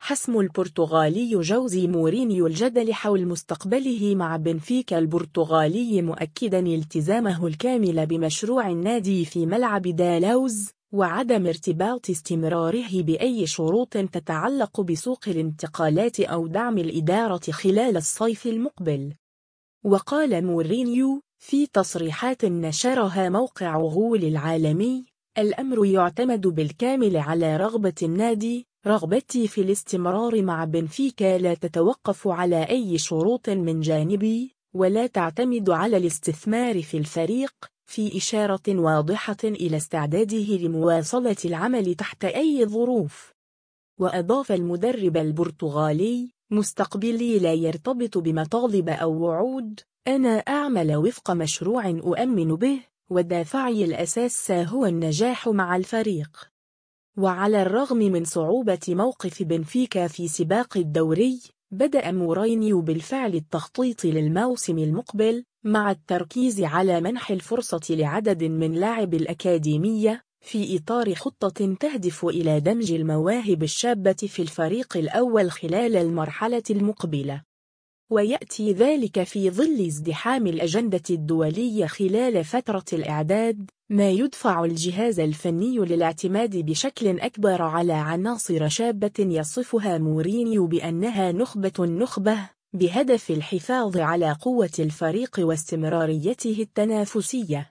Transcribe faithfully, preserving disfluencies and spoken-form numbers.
حسم البرتغالي جوزي مورينيو الجدل حول مستقبله مع بنفيكا البرتغالي، مؤكداً التزامه الكامل بمشروع النادي في ملعب دالاوز، وعدم ارتباط استمراره بأي شروط تتعلق بسوق الانتقالات أو دعم الإدارة خلال الصيف المقبل. وقال مورينيو في تصريحات نشرها موقع غول العالمي: الأمر يعتمد بالكامل على رغبة النادي. رغبتي في الاستمرار مع بنفيكا لا تتوقف على أي شروط من جانبي، ولا تعتمد على الاستثمار في الفريق، في إشارة واضحة إلى استعداده لمواصلة العمل تحت أي ظروف. وأضاف المدرب البرتغالي: مستقبلي لا يرتبط بمطالب أو وعود، أنا أعمل وفق مشروع أؤمن به، ودافعي الأساس هو النجاح مع الفريق. وعلى الرغم من صعوبة موقف بنفيكا في سباق الدوري، بدأ مورينيو بالفعل التخطيط للموسم المقبل، مع التركيز على منح الفرصة لعدد من لاعبي الأكاديمية، في إطار خطة تهدف إلى دمج المواهب الشابة في الفريق الأول خلال المرحلة المقبلة. ويأتي ذلك في ظل ازدحام الأجندة الدولية خلال فترة الإعداد، ما يدفع الجهاز الفني للاعتماد بشكل أكبر على عناصر شابة يصفها مورينيو بأنها نخبة النخبة، بهدف الحفاظ على قوة الفريق واستمراريته التنافسية.